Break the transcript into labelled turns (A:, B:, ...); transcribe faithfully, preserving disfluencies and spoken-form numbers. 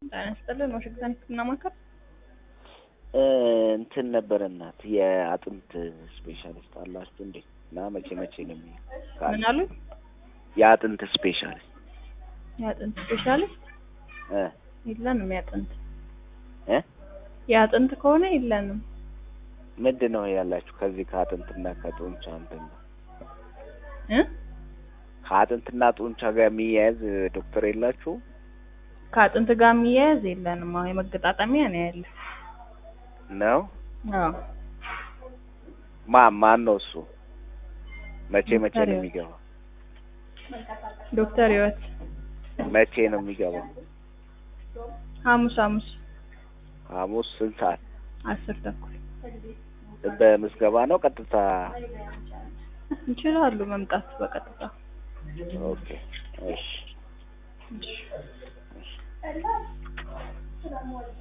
A: ዳንስተልን ዋሽንግተን እናማከር
B: እንትን ነበር እናት የአጥንት ስፔሻሊስት አላችሁ እንዴ? እና መቼ መቼ ነው የሚካል?
A: ምን አሉ?
B: የአጥንት ስፔሻሊስት
A: የአጥንት ስፔሻሊስት
B: እ
A: የለንም። የአጥንት
B: እ
A: የአጥንት ከሆነ የለንም።
B: ምንድነው ያላችሁ? ከዚህ ከአጥንትና ከጡንቻ እንትን
A: እ
B: ከአጥንትና ጡንቻ ጋር የሚያያዝ ዶክተር የላችሁ?
A: ከአጥንት ጋር የሚያያዝ የለንም። አሁን የመገጣጠሚያ ነው ያለው
B: ነው።
A: አዎ
B: ማ ማን ነው እሱ? መቼ መቼ ነው የሚገባው?
A: ዶክተር ህይወት።
B: መቼ ነው የሚገባው?
A: ሐሙስ ሐሙስ
B: ሐሙስ ስንት ሰዓት?
A: አስር ተኩል።
B: በምዝገባ ነው ቀጥታ?
A: ይችላሉ መምጣት በቀጥታ።
B: ኦኬ እሺ እሺ